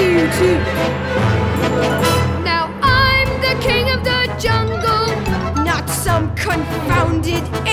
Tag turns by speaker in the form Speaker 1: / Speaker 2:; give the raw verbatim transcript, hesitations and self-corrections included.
Speaker 1: you too. Now I'm the king of the jungle, not some confounded